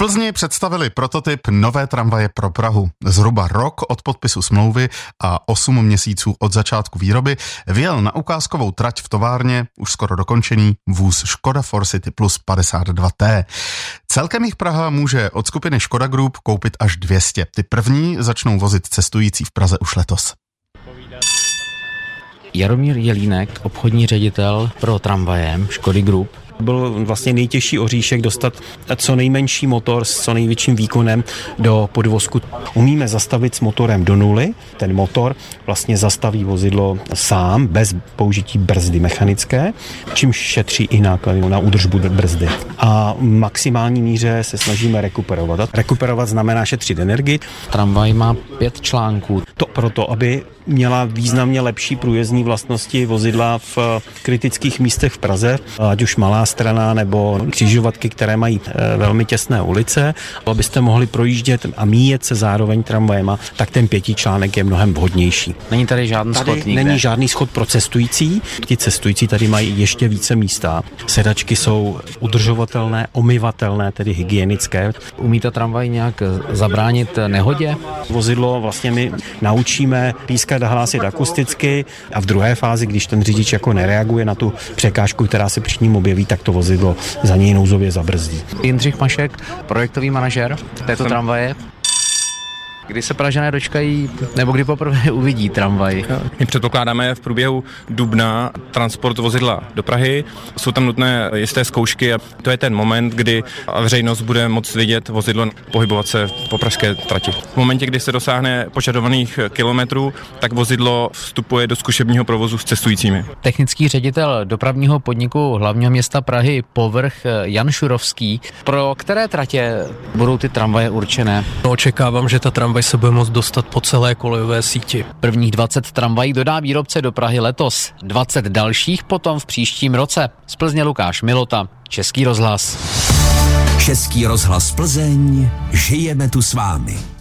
Plzni představili prototyp nové tramvaje pro Prahu. Zhruba rok od podpisu smlouvy a 8 měsíců od začátku výroby vyjel na ukázkovou trať v továrně, už skoro dokončený, vůz Škoda Forcity Plus 52T. Celkem jich Praha může od skupiny Škoda Group koupit až 200. Ty první začnou vozit cestující v Praze už letos. Jaromír Jelínek, obchodní ředitel pro tramvaje Škody Group. Byl vlastně nejtěžší oříšek dostat co nejmenší motor s co největším výkonem do podvozku. Umíme zastavit s motorem do nuly. Ten motor vlastně zastaví vozidlo sám, bez použití brzdy mechanické, čímž šetří i náklady na údržbu brzdy. A v maximální míře se snažíme rekuperovat. Rekuperovat znamená šetřit energii. Tramvaj má 5 článků. To proto, aby měla významně lepší průjezdní vlastnosti vozidla v kritických místech v Praze, ať už Malá Strana nebo křižovatky, které mají velmi těsné ulice. Abyste mohli projíždět a míjet se zároveň tramvajema, tak ten 5 článek je mnohem vhodnější. Není tady žádný schod nikde? Není žádný schod pro cestující. Ti cestující tady mají ještě více místa. Sedačky jsou udržovatelné, omyvatelné, tedy hygienické. Umí ta tramvaj nějak zabránit nehodě? Vozidlo vlastně my naučíme pískat a hlásit akusticky a v druhé fázi, když ten řidič jako nereaguje na tu překážku, která se před ním objeví, tak to vozidlo za něj nouzově zabrzdí. Jindřich Mašek, projektový manažer této tramvaje. Kdy se Pražané dočkají, nebo kdy poprvé uvidí tramvaj? My předpokládáme v průběhu dubna transport vozidla do Prahy. Jsou tam nutné jisté zkoušky a to je ten moment, kdy veřejnost bude moct vidět vozidlo pohybovat se po pražské trati. V momentě, kdy se dosáhne požadovaných kilometrů, tak vozidlo vstupuje do zkušebního provozu s cestujícími. Technický ředitel dopravního podniku hlavního města Prahy Povrch Jan Šurovský. Pro které tratě budou ty tramvaje určené? Očekávám, že ta tramvaj se bude moct dostat po celé kolejové síti. Prvních 20 tramvají dodá výrobce do Prahy letos, 20 dalších potom v příštím roce. Z Plzně Lukáš Milota, Český rozhlas. Český rozhlas Plzeň, žijeme tu s vámi.